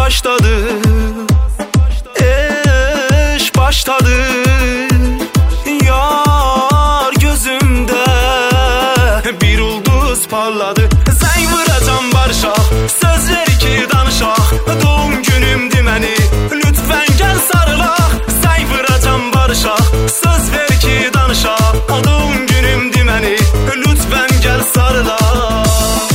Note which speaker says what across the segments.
Speaker 1: başladı, eş başladı. Yar gözümde bir ulduz parladı. Zəng vuracam barışaq, söz ver ki danışaq. Doğum günüm deməni, lütfen gel sarılaq. Zəng vuracam barışaq, söz ver ki danışaq. Doğum günüm deməni, lütfen gel sarılaq.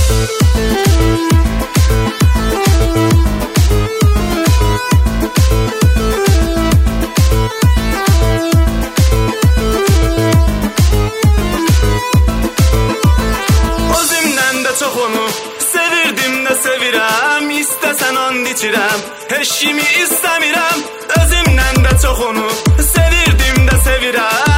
Speaker 1: Çox onu sevirdim də sevirəm, istəsən and içirəm, heç kimi istəmirəm. Özümdən də çox onu sevirdim də sevirəm,